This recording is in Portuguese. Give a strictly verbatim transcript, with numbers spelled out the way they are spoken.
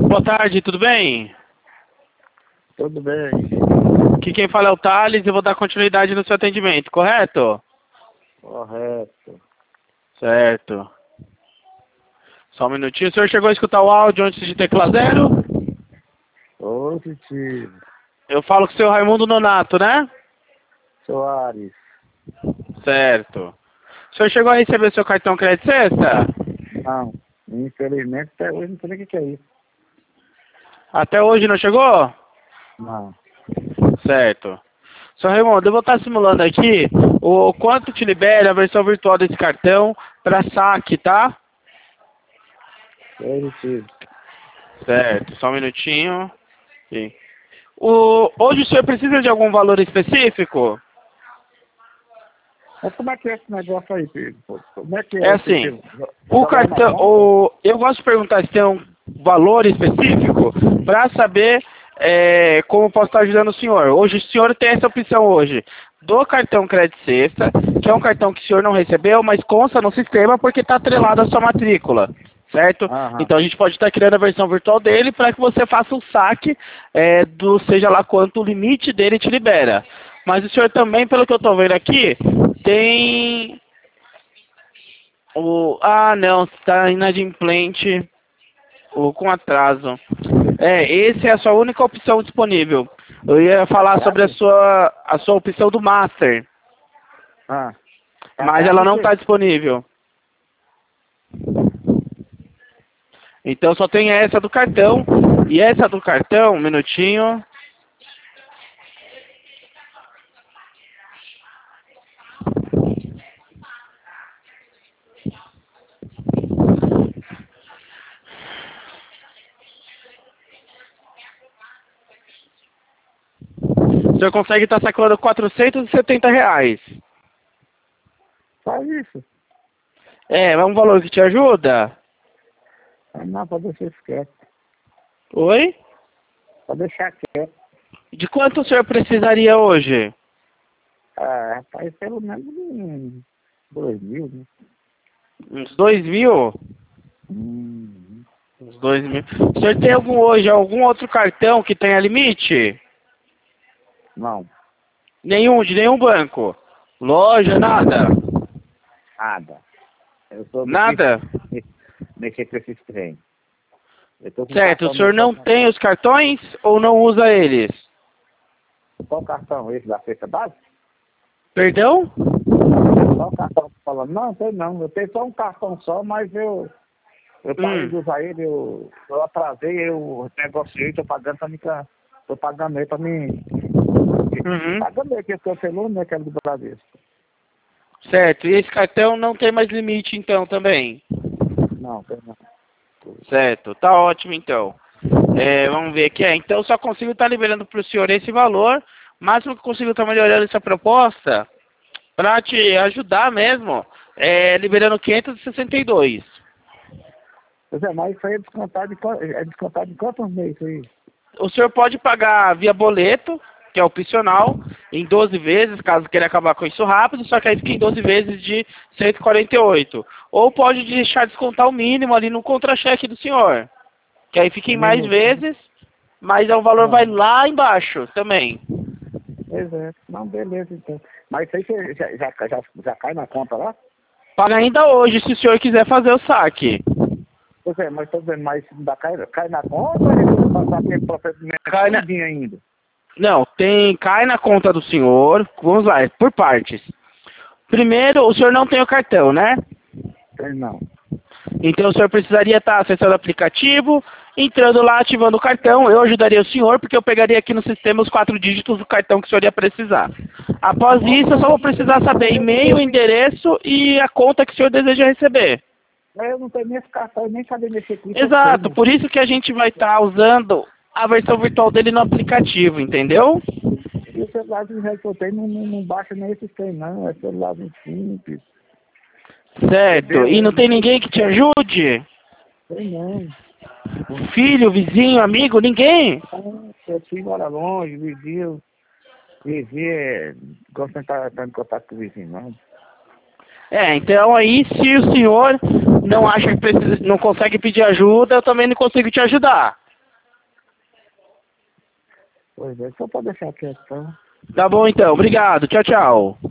Boa tarde, tudo bem? Tudo bem. Aqui quem fala é o Thales e eu vou dar continuidade no seu atendimento, correto? Correto. Certo. Só um minutinho. O senhor chegou a escutar o áudio antes de tecla zero? Outro tio. Eu falo com o seu Raimundo Nonato, né? Soares. Certo. O senhor chegou a receber seu cartão crédito sexta? Não. Infelizmente até hoje não sei nem o que é isso. Até hoje não chegou? Não. Certo. Senhor Raimundo, eu vou estar simulando aqui o quanto te libera a versão virtual desse cartão para saque, tá? Outro tio. Certo. Só um minutinho. Sim. O... Hoje o senhor precisa de algum valor específico? Mas como é que é esse negócio aí, filho? Como é que é? É esse assim, filho? o Jogar na cartão, conta? o, eu gosto de perguntar se tem um valor específico para saber é, como posso estar ajudando o senhor. Hoje o senhor tem essa opção hoje do cartão crédito sexta, que é um cartão que o senhor não recebeu, mas consta no sistema porque está atrelado à sua matrícula, certo? Aham. Então a gente pode estar criando a versão virtual dele para que você faça o saque é, do seja lá quanto o limite dele te libera. Mas o senhor também, pelo que eu estou vendo aqui, tem o... Ah, não, está inadimplente ou com atraso. É, esse é a sua única opção disponível. Eu ia falar sobre a sua, a sua opção do Master, Ah. mas ela não está disponível. Então só tem essa do cartão. E essa do cartão, um minutinho. O senhor consegue estar sacando quatrocentos e setenta reais. Faz isso. É, é um valor que te ajuda? Ah, não, pode deixar isso quieto. Oi? Pode deixar quieto. De quanto o senhor precisaria hoje? Ah, rapaz, pelo menos uns dois mil, né? Uns dois mil? Hum. Uns dois mil. O senhor tem algum hoje, algum outro cartão que tenha limite? Não. Nenhum, de nenhum banco? Loja, nada? Nada. Eu sou Nada? mexer com esses trem. Eu tô com Certo, o cartão senhor meu não só- tem os cartões ou não usa eles? Qual cartão? Esse da sexta base? Perdão? Qual o cartão que falando? Não, tem não. Eu tenho só um cartão só, mas eu, eu parei Hum. de usar ele, eu, eu atrasei, eu negociei, tô pagando pra mim, ca- tô pagando aí pra mim. Uhum. Pagando aí que eu tô pelo, né, que é do Bradesco. Certo, e esse cartão não tem mais limite então também? Não, tem não. Certo, tá ótimo então. É, vamos ver aqui, é, então só consigo estar liberando para o senhor esse valor, máximo que eu consigo estar melhorando essa proposta, para te ajudar mesmo, é liberando quinhentos e sessenta e dois. Pois é, mas isso aí é descontado de, qua- é descontado de quantos meses aí? O senhor pode pagar via boleto, que é opcional, em doze vezes, caso queira acabar com isso rápido, só que aí fica em doze vezes de cento e quarenta e oito. Ou pode deixar descontar o mínimo ali no contra-cheque do senhor, que aí fica em No mais mínimo. vezes, mas o valor Não. vai lá embaixo também. Pois é. Não, beleza então. Mas isso aí você já, já, já, já cai na conta lá? Paga ainda hoje, se o senhor quiser fazer o saque. Pois é, mas tô dizendo, mas ainda cai, cai na conta ou ele vai passar aquele procedimento Cai na- tudinho ainda? Não, tem, cai na conta do senhor, vamos lá, é por partes. Primeiro, o senhor não tem o cartão, né? Tem não. Então o senhor precisaria estar acessando o aplicativo, entrando lá, ativando o cartão. Eu ajudaria o senhor, porque eu pegaria aqui no sistema os quatro dígitos do cartão que o senhor ia precisar. Após isso, eu só vou precisar saber e-mail, endereço e a conta que o senhor deseja receber. Mas eu não tenho nem esse cartão e nem saber mexer com isso. Exato, Eu por isso que a gente vai estar usando a versão virtual dele no aplicativo, entendeu? tenho. E o celularzinho velho que eu tenho não, não, não baixa nem esses trem não, é celularzinho simples. Certo, e não tem ninguém que te ajude? Tem não. Filho, vizinho, amigo, ninguém? Ah, seu filho mora longe, vizinho. Vizinho é. Gosta de estar em contato com o vizinho, não. É, então aí se o senhor não acha que precisa, não consegue pedir ajuda, eu também não consigo te ajudar. Pois é, só pode deixar quieto, então. Tá bom então, obrigado, tchau, tchau.